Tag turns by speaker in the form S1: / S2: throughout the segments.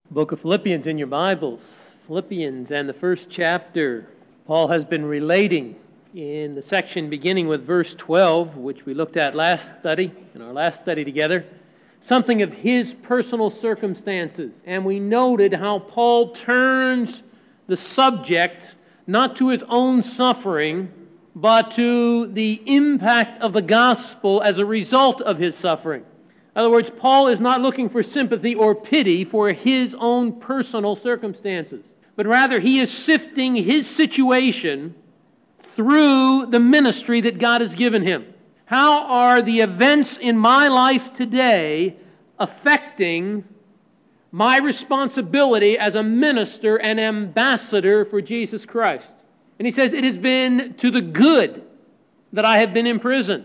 S1: Book of Philippians in your Bibles. Philippians and the first chapter. Paul has been relating in the section beginning with verse 12, which we looked at in our last study together, something of his personal circumstances. And we noted how Paul turns the subject not to his own suffering, but to the impact of the gospel as a result of his suffering. In other words, Paul is not looking for sympathy or pity for his own personal circumstances, but rather he is sifting his situation through the ministry that God has given him. How are the events in my life today affecting my responsibility as a minister and ambassador for Jesus Christ? And he says, it has been to the good that I have been imprisoned.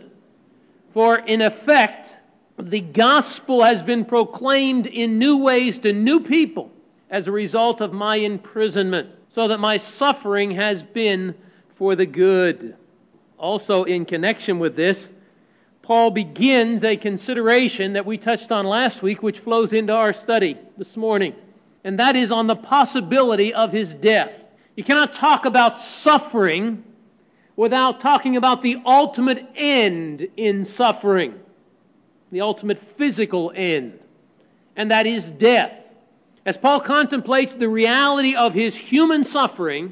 S1: For in effect, the gospel has been proclaimed in new ways to new people as a result of my imprisonment, so that my suffering has been for the good. Also, in connection with this, Paul begins a consideration that we touched on last week, which flows into our study this morning, and that is on the possibility of his death. You cannot talk about suffering without talking about the ultimate end in suffering. The ultimate physical end, and that is death. As Paul contemplates the reality of his human suffering,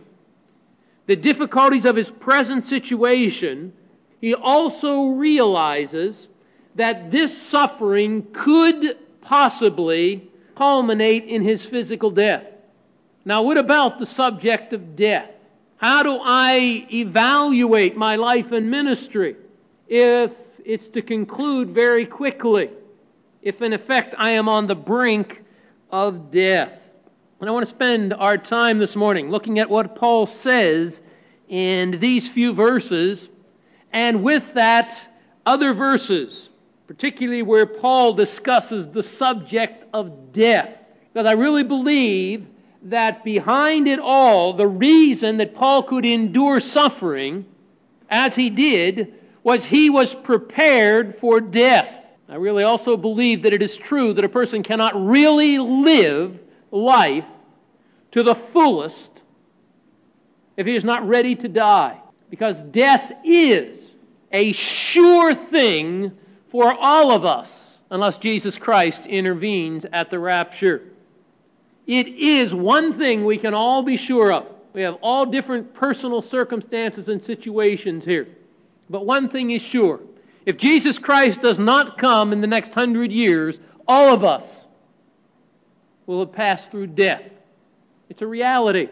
S1: the difficulties of his present situation, he also realizes that this suffering could possibly culminate in his physical death. Now, what about the subject of death? How do I evaluate my life and ministry if it's to conclude very quickly, if in effect I am on the brink of death? And I want to spend our time this morning looking at what Paul says in these few verses, and with that, other verses, particularly where Paul discusses the subject of death. Because I really believe that behind it all, the reason that Paul could endure suffering as he did was he was prepared for death. I really also believe that it is true that a person cannot really live life to the fullest if he is not ready to die. Because death is a sure thing for all of us unless Jesus Christ intervenes at the rapture. It is one thing we can all be sure of. We have all different personal circumstances and situations here. But one thing is sure. If Jesus Christ does not come in the next 100 years, all of us will have passed through death. It's a reality.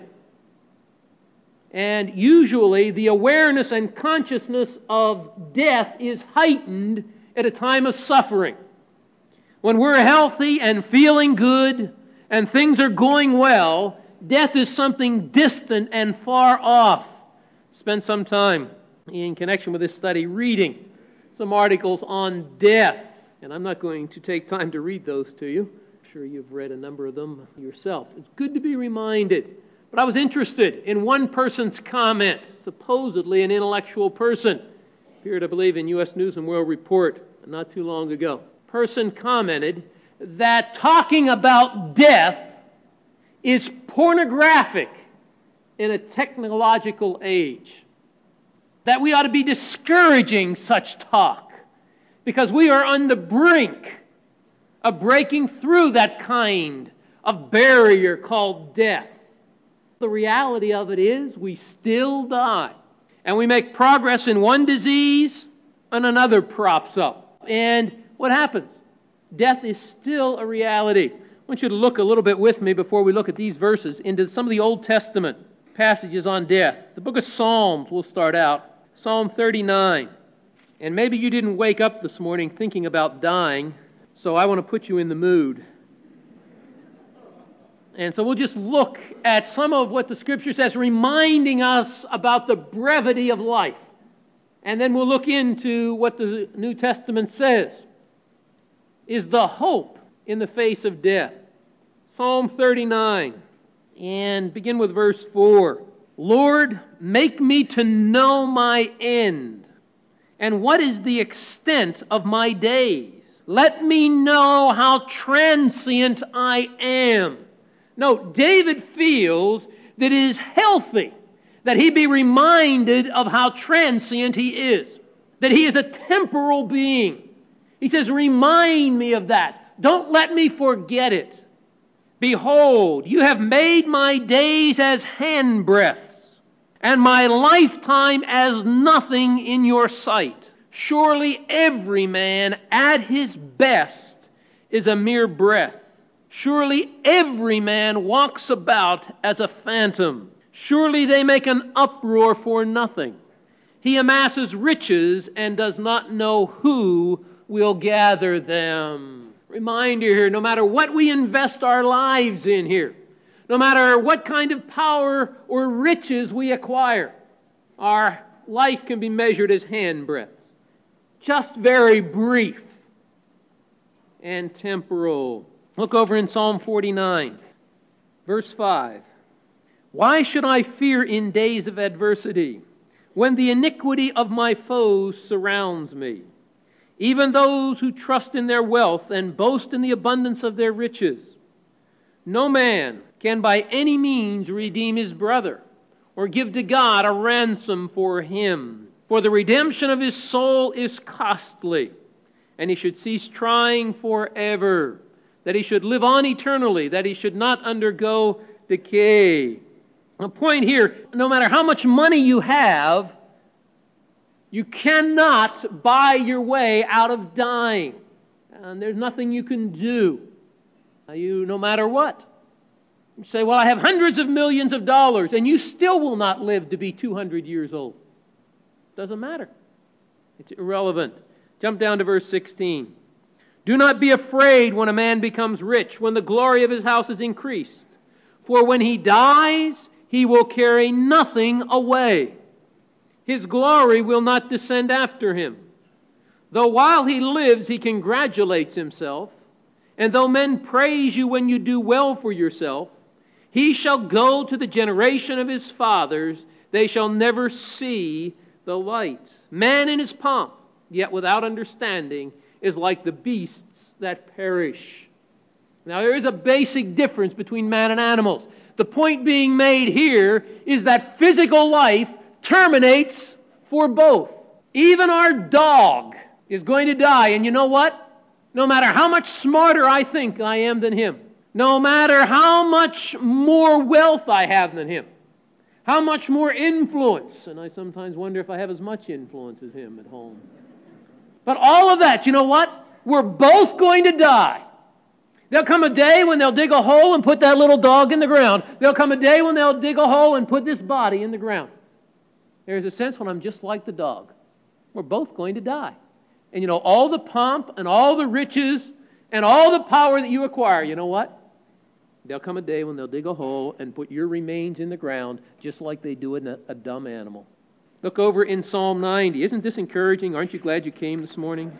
S1: And usually the awareness and consciousness of death is heightened at a time of suffering. When we're healthy and feeling good and things are going well, death is something distant and far off. Spend some time in connection with this study reading some articles on death. And I'm not going to take time to read those to you. I'm sure you've read a number of them yourself. It's good to be reminded. But I was interested in one person's comment, supposedly an intellectual person. Appeared, I believe, in U.S. News and World Report not too long ago. Person commented that talking about death is pornographic in a technological age. That we ought to be discouraging such talk because we are on the brink of breaking through that kind of barrier called death. The reality of it is we still die. And we make progress in one disease and another props up. And what happens? Death is still a reality. I want you to look a little bit with me before we look at these verses into some of the Old Testament passages on death. The book of Psalms will start out. Psalm 39. And maybe you didn't wake up this morning thinking about dying, so I want to put you in the mood. And so we'll just look at some of what the Scripture says, reminding us about the brevity of life. And then we'll look into what the New Testament says is the hope in the face of death. Psalm 39, and begin with verse 4. Lord, make me to know my end, and what is the extent of my days. Let me know how transient I am. No, David feels that it is healthy that he be reminded of how transient he is, that he is a temporal being. He says, remind me of that. Don't let me forget it. Behold, you have made my days as handbreadths, and my lifetime as nothing in your sight. Surely every man at his best is a mere breath. Surely every man walks about as a phantom. Surely they make an uproar for nothing. He amasses riches and does not know who will gather them. Reminder here, no matter what we invest our lives in here, no matter what kind of power or riches we acquire, our life can be measured as handbreadths. Just very brief and temporal. Look over in Psalm 49, verse 5. Why should I fear in days of adversity, when the iniquity of my foes surrounds me? Even those who trust in their wealth and boast in the abundance of their riches. No man can by any means redeem his brother, or give to God a ransom for him. For the redemption of his soul is costly, and he should cease trying forever, that he should live on eternally, that he should not undergo decay. The point here, no matter how much money you have, you cannot buy your way out of dying. And there's nothing you can do. No matter what. You say, well, I have hundreds of millions of dollars, and you still will not live to be 200 years old. Doesn't matter. It's irrelevant. Jump down to verse 16. Do not be afraid when a man becomes rich, when the glory of his house is increased. For when he dies, he will carry nothing away. His glory will not descend after him. Though while he lives, he congratulates himself, and though men praise you when you do well for yourself, he shall go to the generation of his fathers. They shall never see the light. Man in his pomp, yet without understanding, is like the beasts that perish. Now there is a basic difference between man and animals. The point being made here is that physical life terminates for both. Even our dog is going to die, and you know what? No matter how much smarter I think I am than him, no matter how much more wealth I have than him, how much more influence, and I sometimes wonder if I have as much influence as him at home. But all of that, you know what? We're both going to die. There'll come a day when they'll dig a hole and put that little dog in the ground. There'll come a day when they'll dig a hole and put this body in the ground. There's a sense when I'm just like the dog. We're both going to die. And you know, all the pomp and all the riches and all the power that you acquire, you know what? There'll come a day when they'll dig a hole and put your remains in the ground just like they do in a dumb animal. Look over in Psalm 90. Isn't this encouraging? Aren't you glad you came this morning?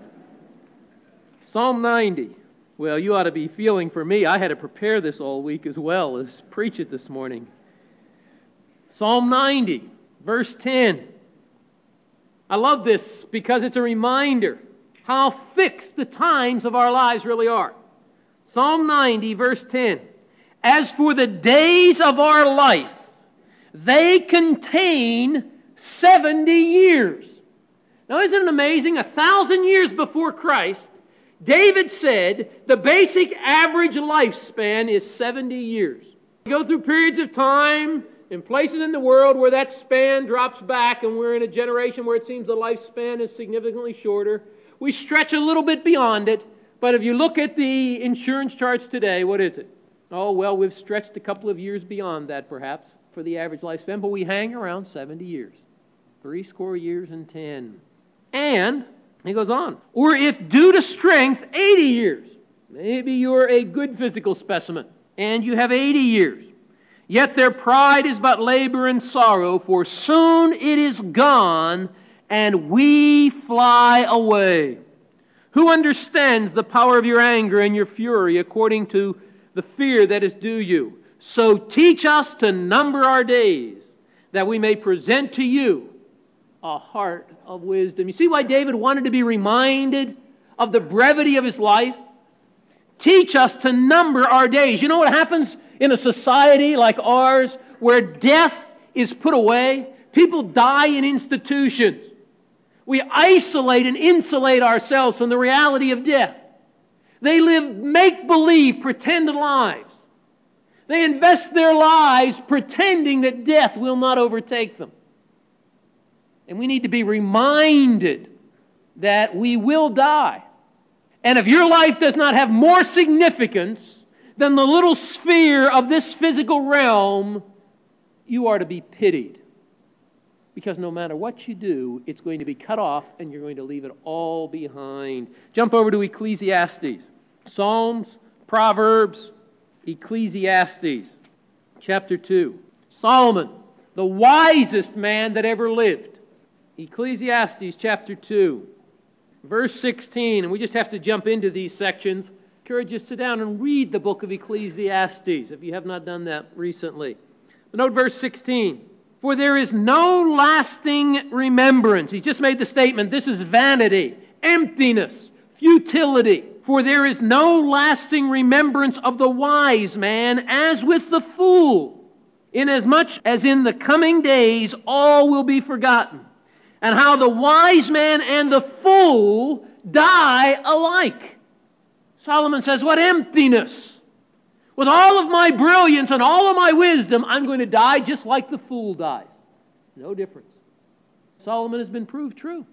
S1: Psalm 90. Well, you ought to be feeling for me. I had to prepare this all week as well as preach it this morning. Psalm 90, verse 10. I love this because it's a reminder how fixed the times of our lives really are. Psalm 90, verse 10. As for the days of our life, they contain 70 years. Now, isn't it amazing? 1,000 years before Christ, David said the basic average lifespan is 70 years. You go through periods of time in places in the world where that span drops back, and we're in a generation where it seems the lifespan is significantly shorter. We stretch a little bit beyond it, but if you look at the insurance charts today, what is it? Oh, well, we've stretched a couple of years beyond that, perhaps, for the average lifespan, but we hang around 70 years. 70 years and 10. And, he goes on, or if due to strength, 80 years. Maybe you're a good physical specimen, and you have 80 years. Yet their pride is but labor and sorrow, for soon it is gone, and we fly away. Who understands the power of your anger and your fury according to the fear that is due you? So teach us to number our days, that we may present to you a heart of wisdom. You see why David wanted to be reminded of the brevity of his life? teach us to number our days. You know what happens in a society like ours where death is put away? People die in institutions. We isolate and insulate ourselves from the reality of death. They live make-believe, pretended lives. They invest their lives pretending that death will not overtake them. And we need to be reminded that we will die. And if your life does not have more significance than the little sphere of this physical realm, you are to be pitied. Because no matter what you do, it's going to be cut off and you're going to leave it all behind. Jump over to Ecclesiastes. Psalms, Proverbs, Ecclesiastes, chapter 2. Solomon, the wisest man that ever lived. Ecclesiastes, chapter 2, verse 16. And we just have to jump into these sections. I encourage you to sit down and read the book of Ecclesiastes if you have not done that recently. But note verse 16. For there is no lasting remembrance. He just made the statement, this is vanity, emptiness, futility. For there is no lasting remembrance of the wise man as with the fool, inasmuch as in the coming days all will be forgotten, and how the wise man and the fool die alike. Solomon says, what emptiness! With all of my brilliance and all of my wisdom, I'm going to die just like the fool dies. No difference. Solomon has been proved true.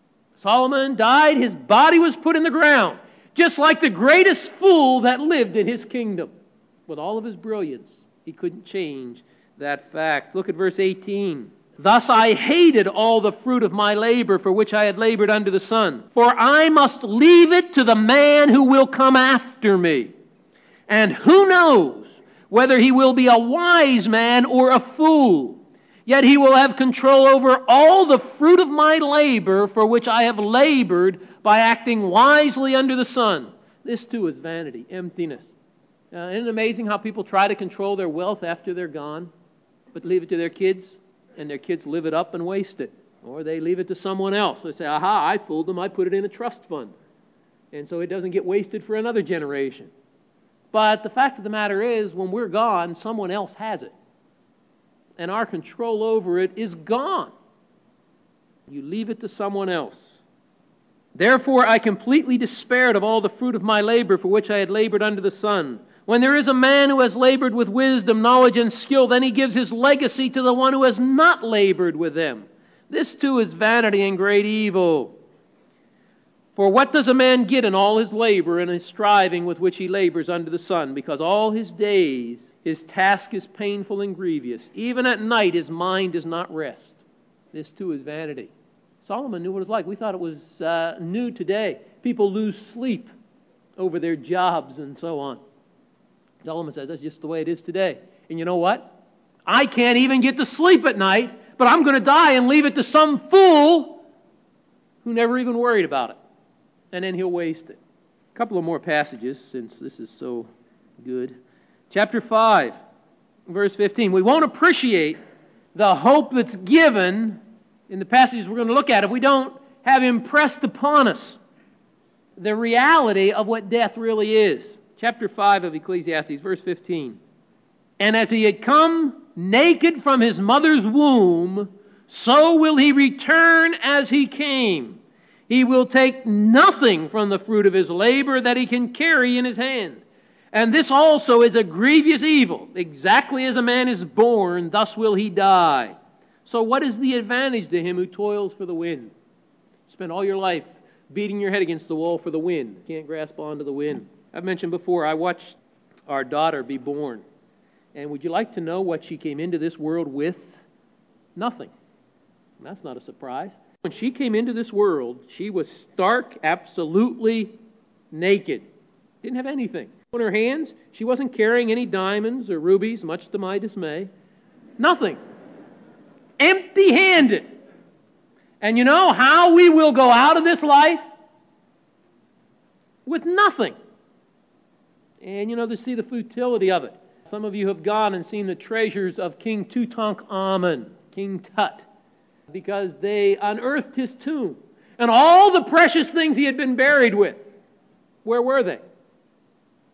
S1: Solomon died, his body was put in the ground, just like the greatest fool that lived in his kingdom. With all of his brilliance, he couldn't change that fact. Look at verse 18. Thus I hated all the fruit of my labor for which I had labored under the sun. For I must leave it to the man who will come after me. And who knows whether he will be a wise man or a fool. Yet he will have control over all the fruit of my labor for which I have labored by acting wisely under the sun. This too is vanity, emptiness. Isn't it amazing how people try to control their wealth after they're gone, but leave it to their kids, and their kids live it up and waste it? Or they leave it to someone else. They say, aha, I fooled them, I put it in a trust fund. And so it doesn't get wasted for another generation. But the fact of the matter is, when we're gone, someone else has it. And our control over it is gone. You leave it to someone else. Therefore I completely despaired of all the fruit of my labor for which I had labored under the sun. When there is a man who has labored with wisdom, knowledge, and skill, then he gives his legacy to the one who has not labored with them. This too is vanity and great evil. For what does a man get in all his labor and his striving with which he labors under the sun? Because all his days his task is painful and grievous. Even at night his mind does not rest. This too is vanity. Solomon knew what it was like. We thought it was new today. People lose sleep over their jobs and so on. Solomon says that's just the way it is today. And you know what? I can't even get to sleep at night, but I'm going to die and leave it to some fool who never even worried about it. And then he'll waste it. A couple of more passages, since this is so good. Chapter 5, verse 15. We won't appreciate the hope that's given in the passages we're going to look at if we don't have impressed upon us the reality of what death really is. Chapter 5 of Ecclesiastes, verse 15. And as he had come naked from his mother's womb, so will he return as he came. He will take nothing from the fruit of his labor that he can carry in his hand. And this also is a grievous evil. Exactly as a man is born, thus will he die. So what is the advantage to him who toils for the wind? Spend all your life beating your head against the wall for the wind. Can't grasp onto the wind. I've mentioned before, I watched our daughter be born. And would you like to know what she came into this world with? Nothing. That's not a surprise. When she came into this world, she was stark, absolutely naked. Didn't have anything. On her hands, she wasn't carrying any diamonds or rubies, much to my dismay. Nothing. Empty-handed. And you know how we will go out of this life? With nothing. And you know, to see the futility of it. Some of you have gone and seen the treasures of King Tutankhamun, King Tut, because they unearthed his tomb. And all the precious things he had been buried with, where were they?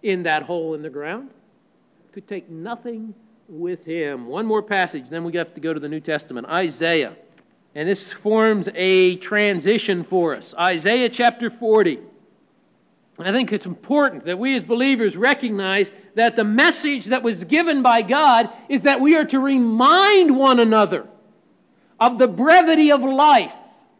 S1: in that hole in the ground. Could take nothing with him. One more passage, then we have to go to the New Testament. Isaiah. And this forms a transition for us. Isaiah chapter 40. I think it's important that we as believers recognize that the message that was given by God is that we are to remind one another of the brevity of life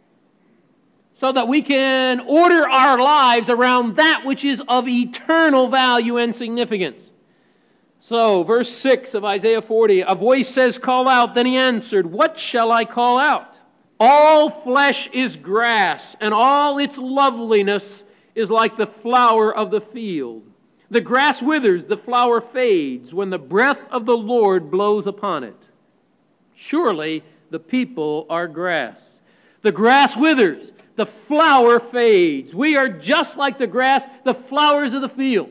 S1: so that we can order our lives around that which is of eternal value and significance. So, verse 6 of Isaiah 40, a voice says, "Call out." Then he answered, "What shall I call out? All flesh is grass, and all its loveliness is like the flower of the field. The grass withers, the flower fades, when the breath of the Lord blows upon it. Surely the people are grass. The grass withers, the flower fades. We are just like the grass, the flowers of the field."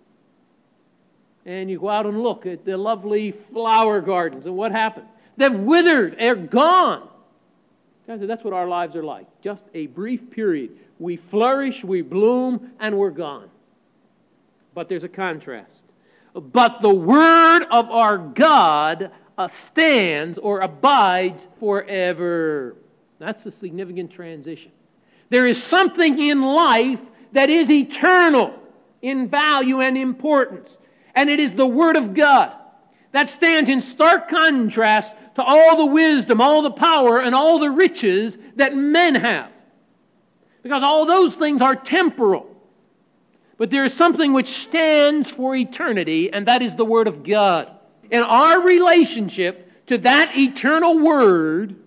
S1: And you go out and look at the lovely flower gardens, and what happens? They've withered, they're gone. Guys, that's what our lives are like. Just a brief period. We flourish, we bloom, and we're gone. But there's a contrast. But the word of our God stands or abides forever. That's a significant transition. There is something in life that is eternal in value and importance. And it is the Word of God. That stands in stark contrast to all the wisdom, all the power, and all the riches that men have. Because all those things are temporal. But there is something which stands for eternity, and that is the Word of God. And our relationship to that eternal Word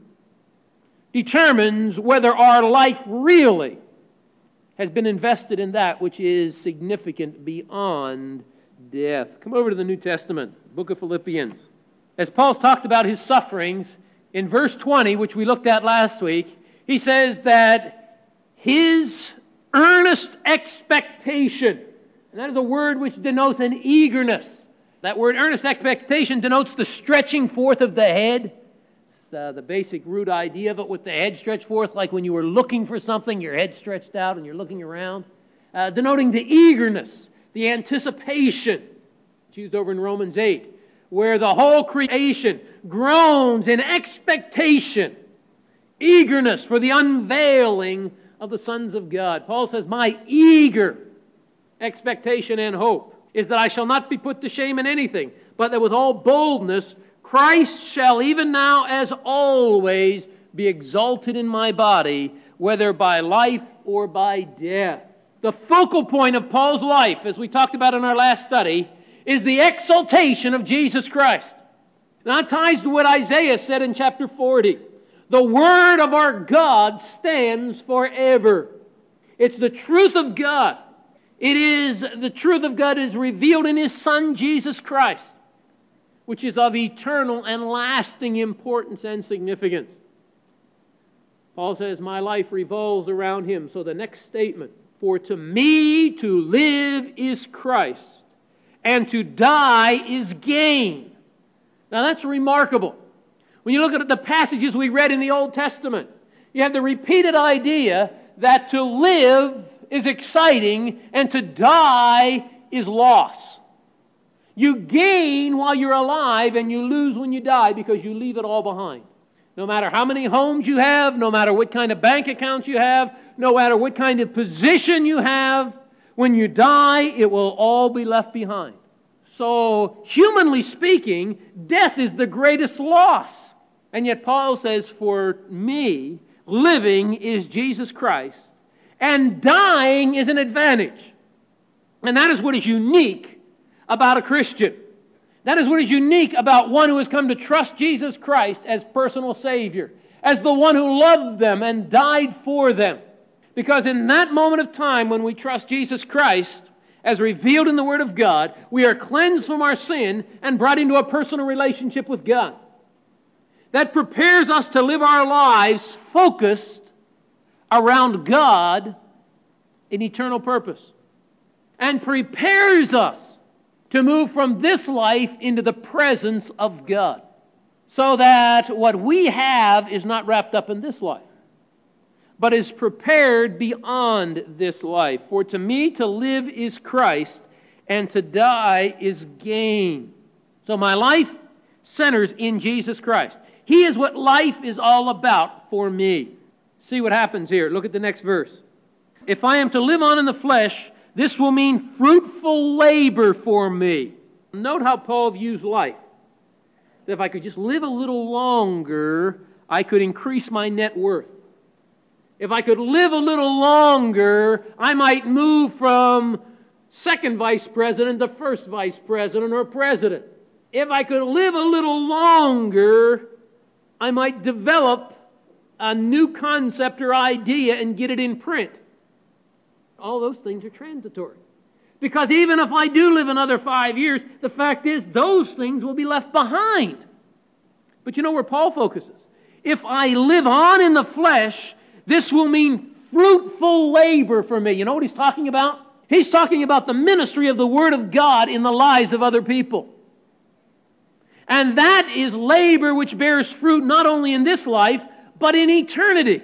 S1: determines whether our life really has been invested in that which is significant beyond death. Come over to the New Testament, book of Philippians. As Paul's talked about his sufferings, in verse 20, which we looked at last week, he says that his earnest expectation, and that is a word which denotes an eagerness. That word earnest expectation denotes the stretching forth of the head. It's the basic root idea of it, with the head stretched forth, like when you were looking for something, your head stretched out and you're looking around. Denoting the eagerness, the anticipation. It's used over in Romans 8, where the whole creation groans in expectation, eagerness for the unveiling of the sons of God. Paul says, "My eager expectation and hope is that I shall not be put to shame in anything, but that with all boldness Christ shall even now as always be exalted in my body, whether by life or by death." The focal point of Paul's life, as we talked about in our last study, is the exaltation of Jesus Christ. And that ties to what Isaiah said in chapter 40. The Word of our God stands forever. It's the truth of God. The truth of God is revealed in His Son, Jesus Christ, which is of eternal and lasting importance and significance. Paul says, "My life revolves around Him." So the next statement, "For to me to live is Christ, and to die is gain." Now that's remarkable. When you look at the passages we read in the Old Testament, you have the repeated idea that to live is exciting and to die is loss. You gain while you're alive and you lose when you die because you leave it all behind. No matter how many homes you have, no matter what kind of bank accounts you have, no matter what kind of position you have, when you die, it will all be left behind. So, humanly speaking, death is the greatest loss. And yet Paul says, "For me, living is Jesus Christ, and dying is an advantage." And that is what is unique about a Christian. That is what is unique about one who has come to trust Jesus Christ as personal Savior, as the one who loved them and died for them. Because in that moment of time when we trust Jesus Christ, as revealed in the Word of God, we are cleansed from our sin and brought into a personal relationship with God. That prepares us to live our lives focused around God in eternal purpose, and prepares us to move from this life into the presence of God, so that what we have is not wrapped up in this life, but is prepared beyond this life. "For to me to live is Christ, and to die is gain. So my life centers in Jesus Christ. He is what life is all about for me. See what happens here. Look at the next verse. If I am to live on in the flesh, this will mean fruitful labor for me. Note how Paul views life. That if I could just live a little longer, I could increase my net worth. If I could live a little longer, I might move from second vice president to first vice president or president. If I could live a little longer, I might develop a new concept or idea and get it in print. All those things are transitory. Because even if I do live another 5 years, the fact is those things will be left behind. But you know where Paul focuses? If I live on in the flesh, this will mean fruitful labor for me. You know what he's talking about? He's talking about the ministry of the Word of God in the lives of other people. And that is labor which bears fruit not only in this life, but in eternity.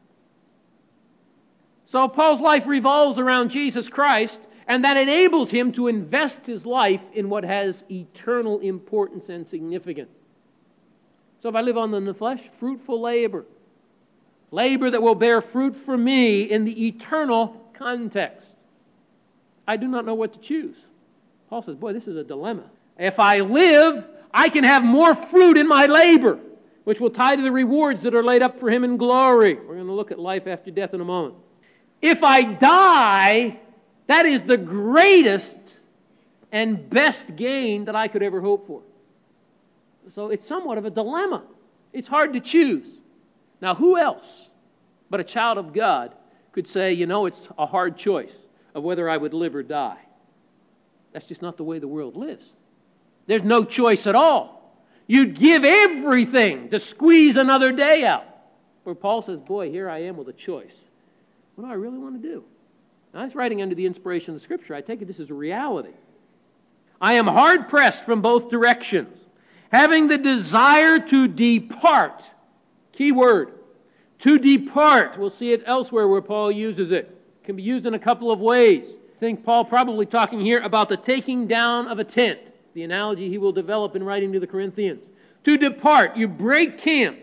S1: So Paul's life revolves around Jesus Christ, and that enables him to invest his life in what has eternal importance and significance. So if I live on in the flesh, fruitful labor. Labor that will bear fruit for me in the eternal context. I do not know what to choose. Paul says, boy, this is a dilemma. If I live, I can have more fruit in my labor, which will tie to the rewards that are laid up for him in glory. We're going to look at life after death in a moment. If I die, that is the greatest and best gain that I could ever hope for. So it's somewhat of a dilemma. It's hard to choose. Now, who else but a child of God could say, you know, it's a hard choice of whether I would live or die? That's just not the way the world lives. There's no choice at all. You'd give everything to squeeze another day out. Where Paul says, boy, here I am with a choice. What do I really want to do? Now, he's writing under the inspiration of the Scripture. I take it this is a reality. I am hard-pressed from both directions, having the desire to depart. Key word. To depart. We'll see it elsewhere where Paul uses it. It can be used in a couple of ways. I think Paul probably talking here about the taking down of a tent. The analogy he will develop in writing to the Corinthians. To depart. You break camp.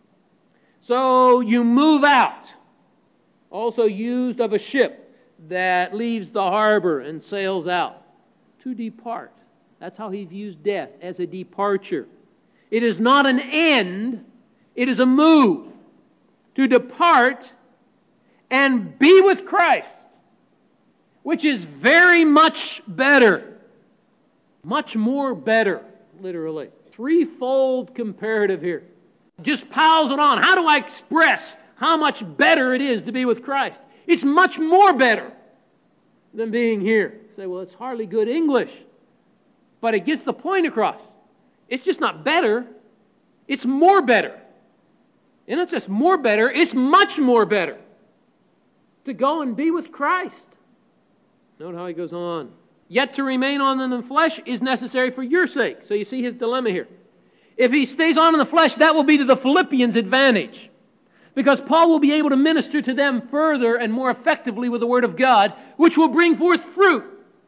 S1: So you move out. Also used of a ship that leaves the harbor and sails out. To depart. That's how he views death, as a departure. It is not an end, it is a move. To depart and be with Christ, which is very much better. Much more better, literally. Threefold comparative here. Just piles it on. How do I express how much better it is to be with Christ? It's much more better than being here. You say, well, it's hardly good English. But it gets the point across. It's just not better. It's more better. And it's just more better. It's much more better to go and be with Christ. Note how he goes on. Yet to remain on in the flesh is necessary for your sake. So you see his dilemma here. If he stays on in the flesh, that will be to the Philippians' advantage. Because Paul will be able to minister to them further and more effectively with the Word of God, which will bring forth fruit.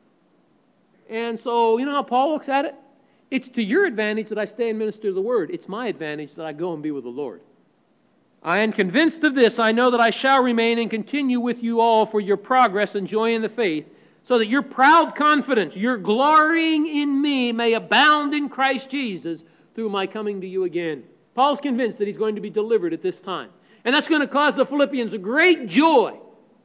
S1: And so, you know how Paul looks at it? It's to your advantage that I stay and minister the Word. It's my advantage that I go and be with the Lord. I am convinced of this. I know that I shall remain and continue with you all for your progress and joy in the faith, so that your proud confidence, your glorying in me, may abound in Christ Jesus through my coming to you again. Paul's convinced that he's going to be delivered at this time. And that's going to cause the Philippians a great joy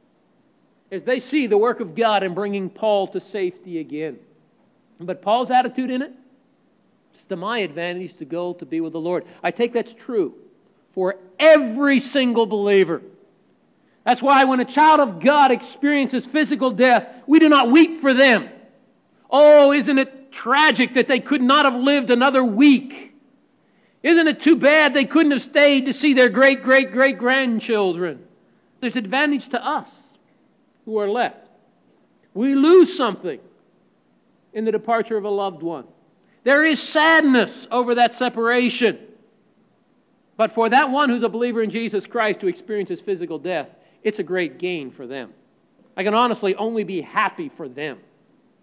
S1: as they see the work of God in bringing Paul to safety again. But Paul's attitude in it, it's to my advantage to go to be with the Lord. I take that's true for every single believer. That's why when a child of God experiences physical death, we do not weep for them. Oh, isn't it tragic that they could not have lived another week? Isn't it too bad they couldn't have stayed to see their great-great-great-grandchildren? There's advantage to us who are left. We lose something in the departure of a loved one. There is sadness over that separation. But for that one who's a believer in Jesus Christ who experiences physical death, it's a great gain for them. I can honestly only be happy for them.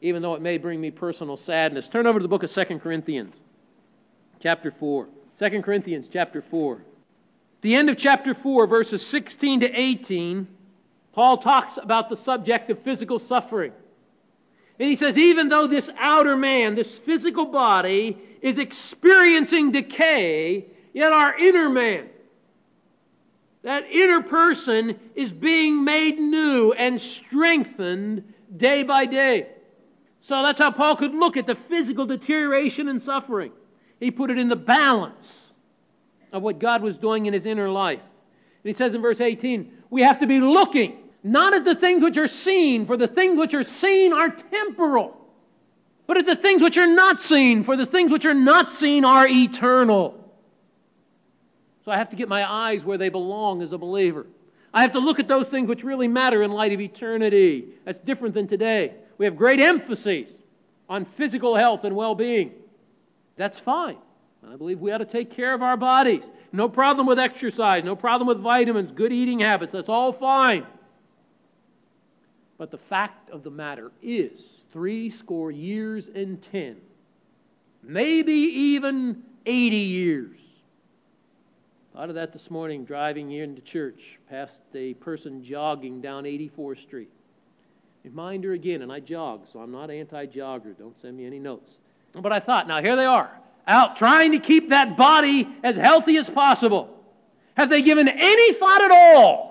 S1: even though it may bring me personal sadness. Turn over to the book of 2 Corinthians, chapter 4. 2 Corinthians, chapter 4. At the end of chapter 4, verses 16 to 18, Paul talks about the subject of physical suffering. And he says, even though this outer man, this physical body, is experiencing decay, yet our inner man, that inner person, is being made new and strengthened day by day. So that's how Paul could look at the physical deterioration and suffering. He put it in the balance of what God was doing in his inner life. And he says in verse 18, we have to be looking not at the things which are seen, for the things which are seen are temporal, but at the things which are not seen, for the things which are not seen are eternal. So I have to get my eyes where they belong as a believer. I have to look at those things which really matter in light of eternity. That's different than today. We have great emphasis on physical health and well-being. That's fine. I believe we ought to take care of our bodies. No problem with exercise, no problem with vitamins, good eating habits. That's all fine. But the fact of the matter is, 70 years and 10, maybe even 80 years. Thought of that this morning driving into church, past a person jogging down 84th Street. Reminder again, and I jog, so I'm not anti-jogger. Don't send me any notes. But I thought, now here they are, out trying to keep that body as healthy as possible. Have they given any thought at all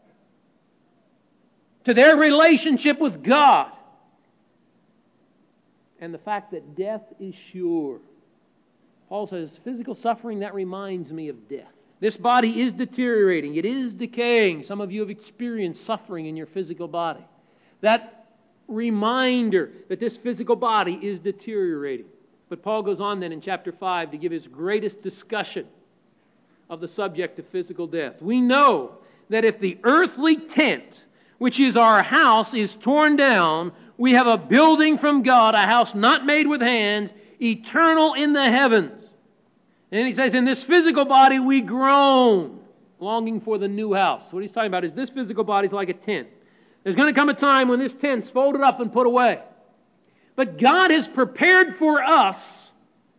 S1: to their relationship with God and the fact that death is sure? Paul says, physical suffering, that reminds me of death. This body is deteriorating. It is decaying. Some of you have experienced suffering in your physical body. That reminder that this physical body is deteriorating. But Paul goes on then in chapter 5 to give his greatest discussion of the subject of physical death. We know that if the earthly tent, which is our house, is torn down, we have a building from God, a house not made with hands, eternal in the heavens. And he says, in this physical body we groan, longing for the new house. What he's talking about is this physical body is like a tent. There's going to come a time when this tent's folded up and put away. But God has prepared for us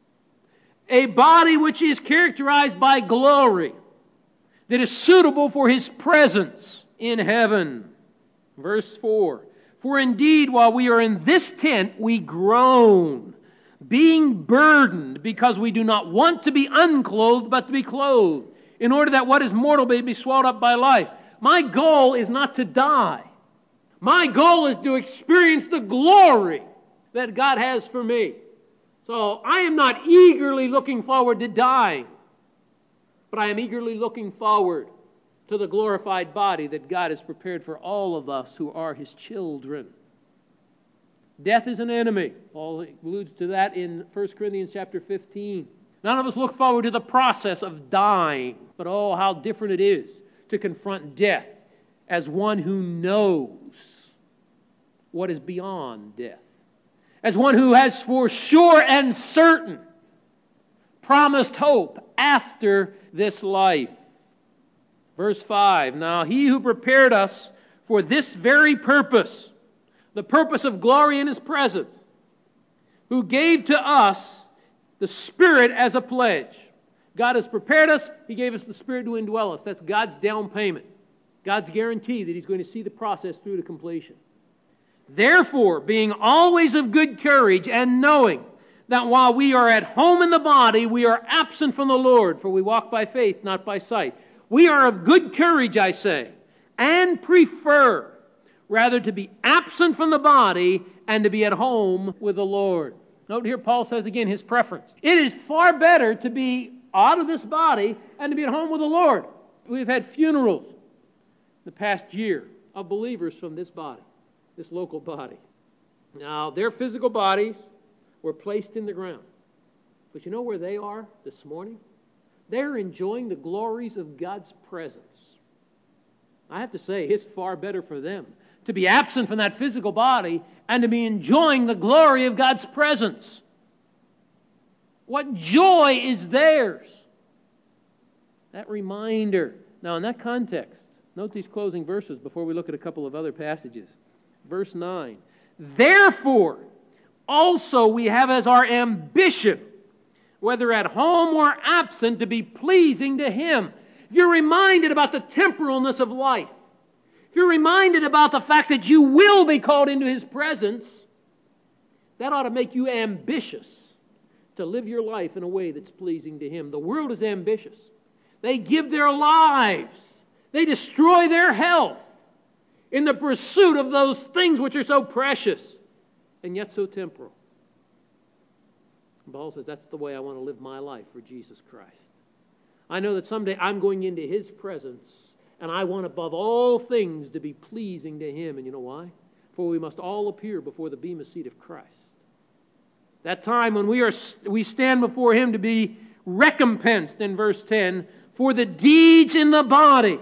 S1: a body which is characterized by glory, that is suitable for His presence in heaven. Verse 4, for indeed while we are in this tent we groan, being burdened, because we do not want to be unclothed but to be clothed, in order that what is mortal may be swallowed up by life. My goal is not to die. My goal is to experience the glory that God has for me. So I am not eagerly looking forward to dying, but I am eagerly looking forward to the glorified body that God has prepared for all of us who are His children. Death is an enemy. Paul alludes to that in 1 Corinthians chapter 15. None of us look forward to the process of dying, but oh, how different it is to confront death as one who knows what is beyond death, as one who has for sure and certain promised hope after this life. Verse 5, now He who prepared us for this very purpose, the purpose of glory in His presence, who gave to us the Spirit as a pledge. God has prepared us. He gave us the Spirit to indwell us. That's God's down payment, God's guarantee that He's going to see the process through to completion. Therefore, being always of good courage and knowing that while we are at home in the body, we are absent from the Lord, for we walk by faith, not by sight. We are of good courage, I say, and prefer rather to be absent from the body and to be at home with the Lord. Note here Paul says again his preference. It is far better to be out of this body and to be at home with the Lord. We've had funerals the past year of believers from this body, this local body. Now, their physical bodies were placed in the ground. But you know where they are this morning? They're enjoying the glories of God's presence. I have to say, it's far better for them to be absent from that physical body and to be enjoying the glory of God's presence. What joy is theirs? That reminder. Now, in that context, note these closing verses before we look at a couple of other passages. Verse 9, therefore, also we have as our ambition, whether at home or absent, to be pleasing to Him. If you're reminded about the temporalness of life, if you're reminded about the fact that you will be called into His presence, that ought to make you ambitious to live your life in a way that's pleasing to Him. The world is ambitious. They give their lives. They destroy their health in the pursuit of those things which are so precious and yet so temporal. Paul says, that's the way I want to live my life for Jesus Christ. I know that someday I'm going into His presence, and I want above all things to be pleasing to Him. And you know why? For we must all appear before the bema seat of Christ. That time when we stand before Him to be recompensed, in verse 10, for the deeds in the body.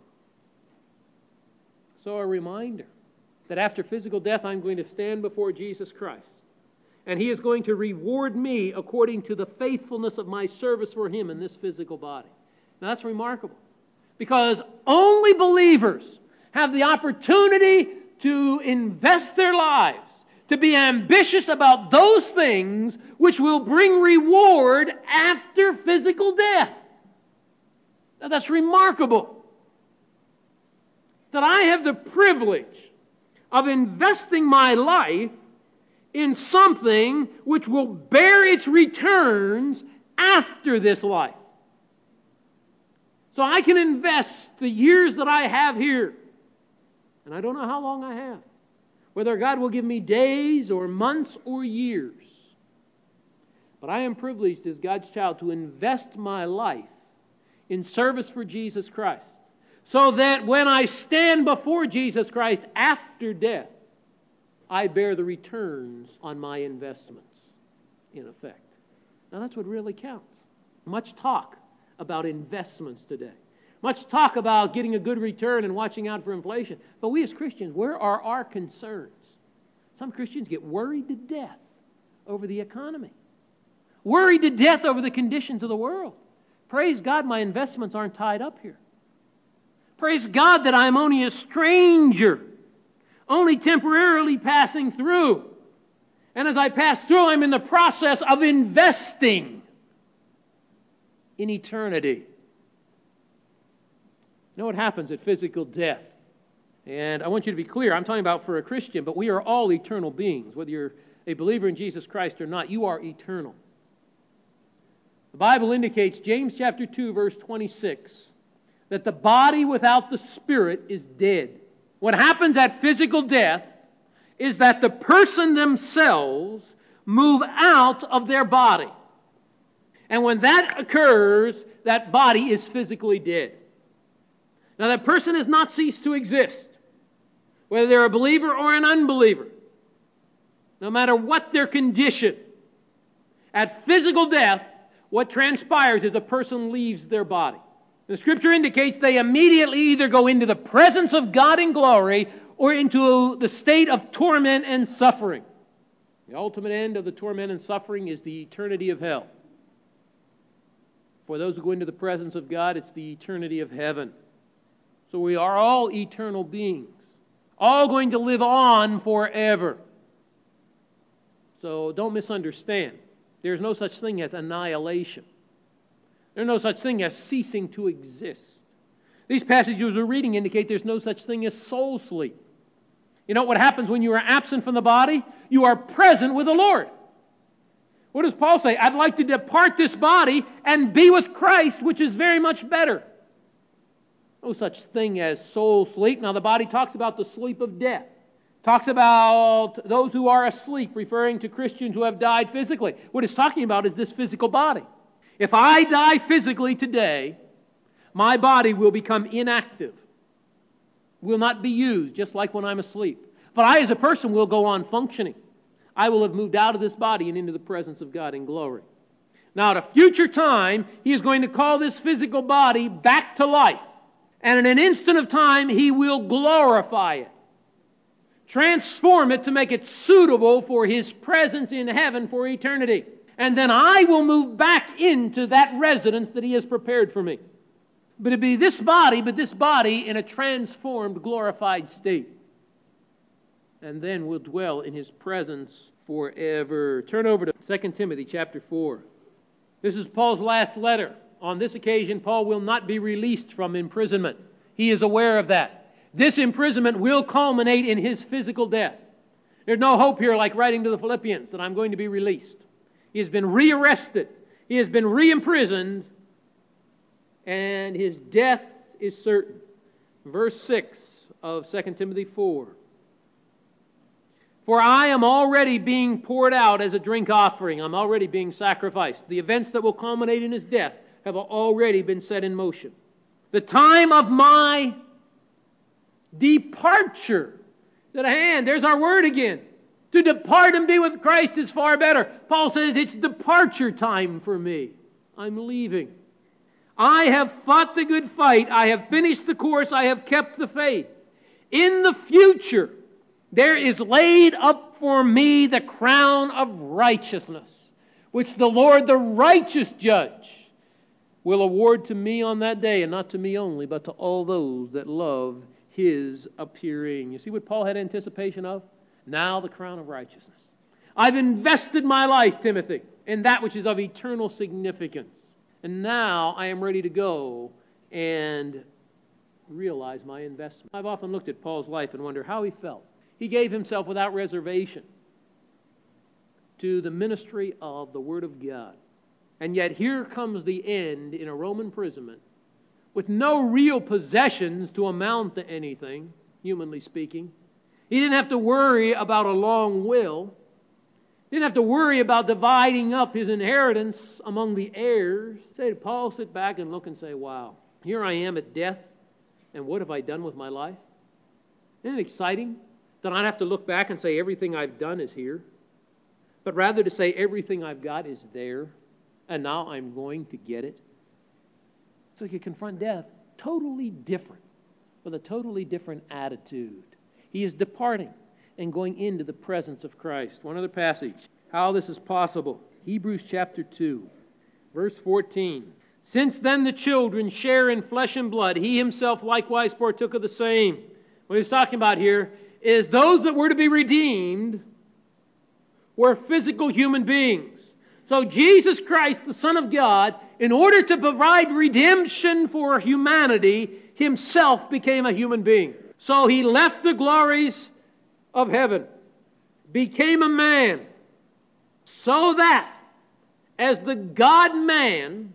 S1: So a reminder that after physical death, I'm going to stand before Jesus Christ. And He is going to reward me according to the faithfulness of my service for Him in this physical body. Now that's remarkable, because only believers have the opportunity to invest their lives, to be ambitious about those things which will bring reward after physical death. Now that's remarkable, that I have the privilege of investing my life in something which will bear its returns after this life. So I can invest the years that I have here, and I don't know how long I have, whether God will give me days or months or years. But I am privileged as God's child to invest my life in service for Jesus Christ, so that when I stand before Jesus Christ after death, I bear the returns on my investments, in effect. Now that's what really counts. Much talk about investments today. Much talk about getting a good return and watching out for inflation. But we as Christians, where are our concerns? Some Christians get worried to death over the economy. Worried to death over the conditions of the world. Praise God, my investments aren't tied up here. Praise God that I'm only a stranger, only temporarily passing through. And as I pass through, I'm in the process of investing in eternity. You know what happens at physical death? And I want you to be clear, I'm talking about for a Christian, but we are all eternal beings. Whether you're a believer in Jesus Christ or not, you are eternal. The Bible indicates, James chapter 2, verse 26, that the body without the spirit is dead. What happens at physical death is that the person themselves move out of their body. And when that occurs, that body is physically dead. Now that person has not ceased to exist, whether they're a believer or an unbeliever, no matter what their condition. At physical death, what transpires is a person leaves their body. The Scripture indicates they immediately either go into the presence of God in glory or into the state of torment and suffering. The ultimate end of the torment and suffering is the eternity of hell. For those who go into the presence of God, it's the eternity of heaven. So we are all eternal beings, all going to live on forever. So don't misunderstand. There's no such thing as annihilation. There's no such thing as ceasing to exist. These passages we're reading indicate there's no such thing as soul sleep. You know what happens when you are absent from the body? You are present with the Lord. What does Paul say? I'd like to depart this body and be with Christ, which is very much better. No such thing as soul sleep. Now the body talks about the sleep of death. Talks about those who are asleep, referring to Christians who have died physically. What it's talking about is this physical body. If I die physically today, my body will become inactive, will not be used, just like when I'm asleep. But I as a person will go on functioning. I will have moved out of this body and into the presence of God in glory. Now at a future time, He is going to call this physical body back to life. And in an instant of time, He will glorify it. Transform it to make it suitable for His presence in heaven for eternity. And then I will move back into that residence that He has prepared for me. But it'll be this body, in a transformed, glorified state. And then we'll dwell in His presence forever. Turn over to 2 Timothy chapter 4. This is Paul's last letter. On this occasion, Paul will not be released from imprisonment. He is aware of that. This imprisonment will culminate in his physical death. There's no hope here like writing to the Philippians that I'm going to be released. He has been rearrested. He has been re-imprisoned, and his death is certain. Verse 6 of 2 Timothy 4. For I am already being poured out as a drink offering. I'm already being sacrificed. The events that will culminate in his death have already been set in motion. The time of my departure is at hand. There's our word again. To depart and be with Christ is far better. Paul says it's departure time for me. I'm leaving. I have fought the good fight. I have finished the course. I have kept the faith. In the future, there is laid up for me the crown of righteousness, which the Lord, the righteous judge, will award to me on that day, and not to me only, but to all those that love His appearing. You see what Paul had anticipation of? Now the crown of righteousness. I've invested my life, Timothy, in that which is of eternal significance. And now I am ready to go and realize my investment. I've often looked at Paul's life and wonder how he felt. He gave himself without reservation to the ministry of the Word of God. And yet here comes the end in a Roman imprisonment with no real possessions to amount to anything, humanly speaking. He didn't have to worry about a long will. He didn't have to worry about dividing up his inheritance among the heirs. Say, did Paul sit back and look and say, wow, here I am at death, and what have I done with my life? Isn't it exciting to not have to look back and say everything I've done is here, but rather to say everything I've got is there, and now I'm going to get it? So you confront death totally different, with a totally different attitude. He is departing and going into the presence of Christ. One other passage, how this is possible. Hebrews chapter 2, verse 14. Since then the children share in flesh and blood, he himself likewise partook of the same. What he's talking about here is those that were to be redeemed were physical human beings. So Jesus Christ, the Son of God, in order to provide redemption for humanity, himself became a human being. So he left the glories of heaven, became a man, so that as the God-man,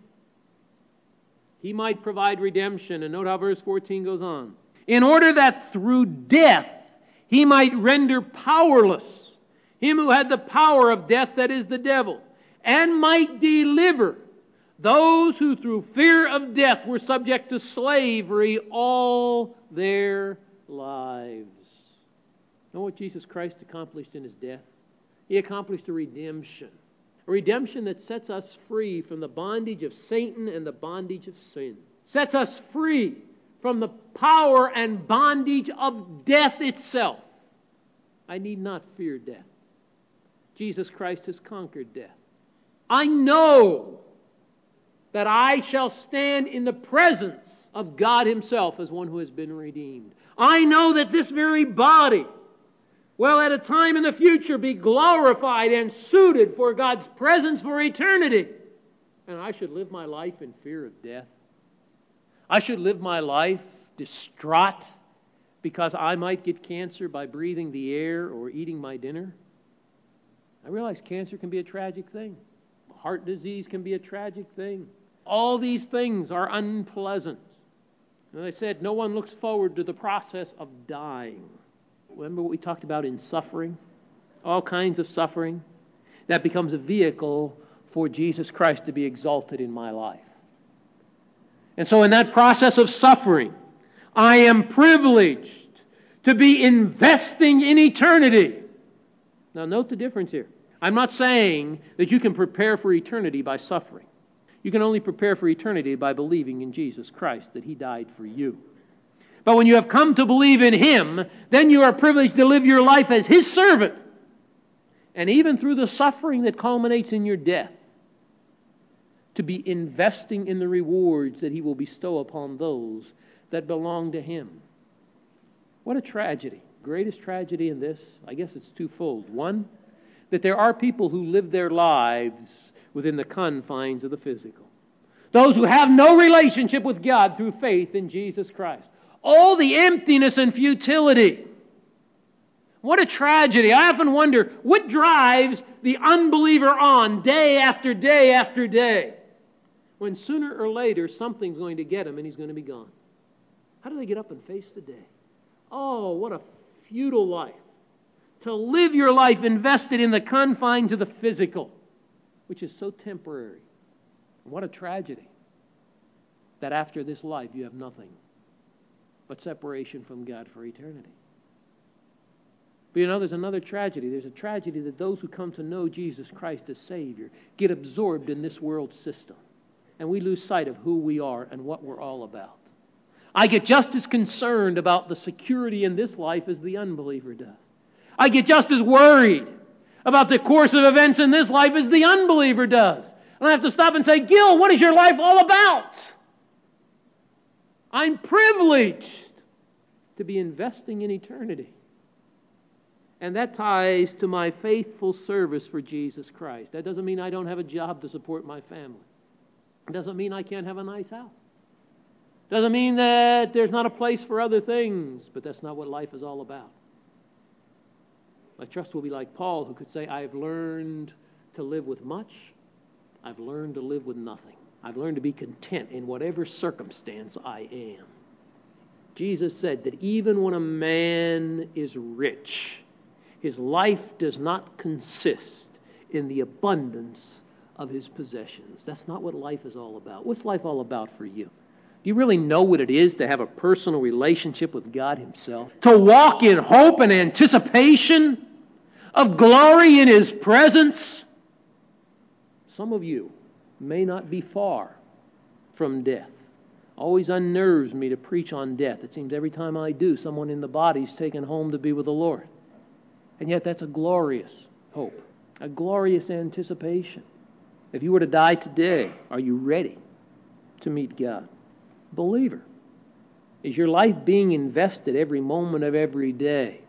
S1: he might provide redemption. And note how verse 14 goes on. In order that through death he might render powerless him who had the power of death, that is the devil, and might deliver those who through fear of death were subject to slavery all their lives. Know what Jesus Christ accomplished in His death? He accomplished a redemption that sets us free from the bondage of Satan and the bondage of sin. Sets us free from the power and bondage of death itself. I need not fear death. Jesus Christ has conquered death. I know that I shall stand in the presence of God Himself as one who has been redeemed. I know that this very body will at a time in the future be glorified and suited for God's presence for eternity. And I should live my life in fear of death. I should live my life distraught because I might get cancer by breathing the air or eating my dinner. I realize cancer can be a tragic thing. Heart disease can be a tragic thing. All these things are unpleasant. And I said, no one looks forward to the process of dying. Remember what we talked about in suffering? All kinds of suffering. That becomes a vehicle for Jesus Christ to be exalted in my life. And so in that process of suffering, I am privileged to be investing in eternity. Now note the difference here. I'm not saying that you can prepare for eternity by suffering. You can only prepare for eternity by believing in Jesus Christ, that He died for you. But when you have come to believe in Him, then you are privileged to live your life as His servant. And even through the suffering that culminates in your death, to be investing in the rewards that He will bestow upon those that belong to Him. What a tragedy. Greatest tragedy in this, I guess it's twofold. One, that there are people who live their lives within the confines of the physical. Those who have no relationship with God through faith in Jesus Christ. Oh, the emptiness and futility. What a tragedy. I often wonder, what drives the unbeliever on day after day after day, when sooner or later something's going to get him and he's going to be gone? How do they get up and face the day? Oh, what a futile life. To live your life invested in the confines of the physical, which is so temporary. What a tragedy that after this life you have nothing but separation from God for eternity. But there's another tragedy. There's a tragedy that those who come to know Jesus Christ as Savior get absorbed in this world system, and we lose sight of who we are and what we're all about. I get just as concerned about the security in this life as the unbeliever does. I get just as worried about the course of events in this life as the unbeliever does. And I have to stop and say, Gil, what is your life all about? I'm privileged to be investing in eternity. And that ties to my faithful service for Jesus Christ. That doesn't mean I don't have a job to support my family. It doesn't mean I can't have a nice house. It doesn't mean that there's not a place for other things, but that's not what life is all about. My trust will be like Paul, who could say, I've learned to live with much. I've learned to live with nothing. I've learned to be content in whatever circumstance I am. Jesus said that even when a man is rich, his life does not consist in the abundance of his possessions. That's not what life is all about. What's life all about for you? Do you really know what it is to have a personal relationship with God Himself? To walk in hope and anticipation of glory in His presence? Some of you may not be far from death. Always unnerves me to preach on death. It seems every time I do, someone in the body is taken home to be with the Lord. And yet that's a glorious hope, a glorious anticipation. If you were to die today, are you ready to meet God? Believer, is your life being invested every moment of every day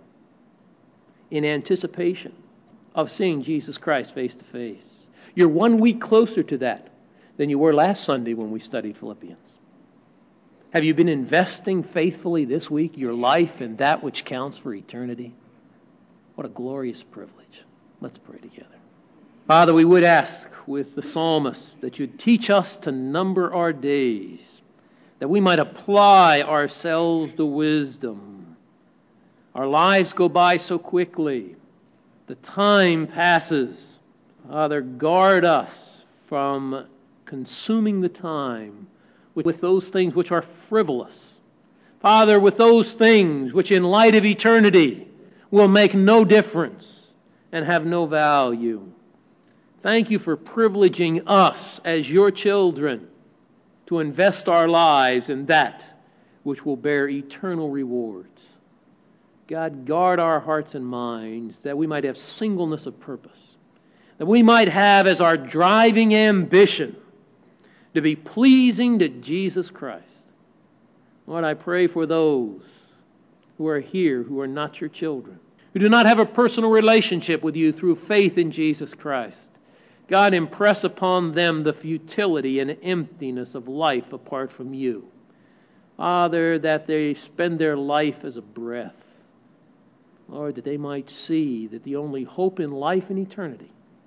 S1: in anticipation of seeing Jesus Christ face to face? You're 1 week closer to that than you were last Sunday when we studied Philippians. Have you been investing faithfully this week your life in that which counts for eternity? What a glorious privilege. Let's pray together. Father, we would ask with the psalmist that you'd teach us to number our days, that we might apply ourselves to wisdom. Our lives go by so quickly. The time passes. Father, guard us from consuming the time with those things which are frivolous. Father, with those things which in light of eternity will make no difference and have no value. Thank you for privileging us as your children to invest our lives in that which will bear eternal rewards. God, guard our hearts and minds that we might have singleness of purpose, that we might have as our driving ambition to be pleasing to Jesus Christ. Lord, I pray for those who are here who are not your children, who do not have a personal relationship with you through faith in Jesus Christ. God, impress upon them the futility and emptiness of life apart from you. Father, that they spend their life as a breath. Lord, that they might see that the only hope in life and eternity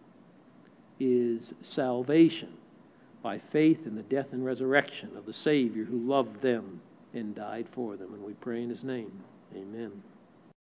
S1: is salvation by faith in the death and resurrection of the Savior who loved them and died for them. And we pray in His name. Amen.